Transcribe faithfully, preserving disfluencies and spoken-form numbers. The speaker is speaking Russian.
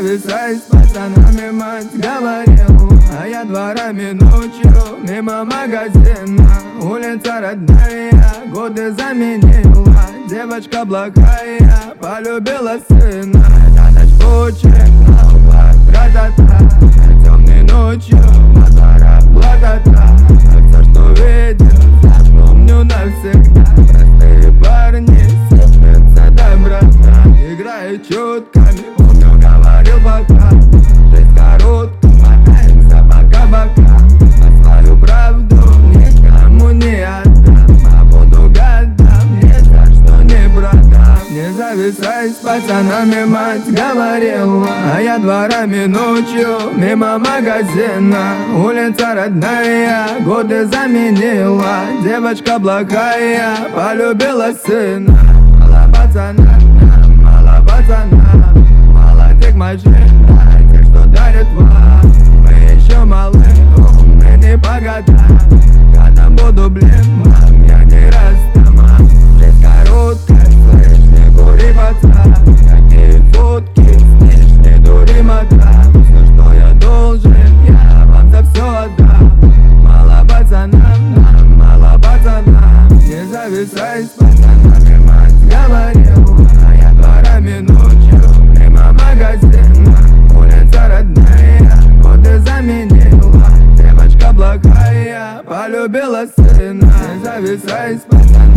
зависай с пацанами, мать говорила. А я дворами ночью мимо магазина. Улица родная, годы заменила. Девочка благая, полюбила сына. На ночь почек, на углах тра-та-та. Темной ночью на дворах блатота. Все, что видел, запомню навсегда. Простые парни, сыпятся доброта. Играет чутками, помню, говорил пока. Жизнь короткая, мотаемся бока-бока. А свою правду никому не отдам. А буду годам, ни за что не продам. Не зависай с пацанами, мать говорила. А я дворами ночью мимо магазина. Улица родная, годы заменила. Девочка благая, полюбила сына. Мало пацана, мало пацана, мало тех мужчин, тех, что дарят вам. Мы еще малы, умны не по годам. Годам буду, блин, мам, я не растама. Жизнь короткая, слышь, не кури, пацан. Какие фотки, снишь, не дури, мадам. Все, что я должен, я вам за все отдам. Мало пацанам, нам мало пацанам. Не зависай с пацанами, мать говорила. А я дворами ночью мимо магазина. Улица родная, годы заменила. Девочка благая, полюбила сына. Не зависай с пацанами.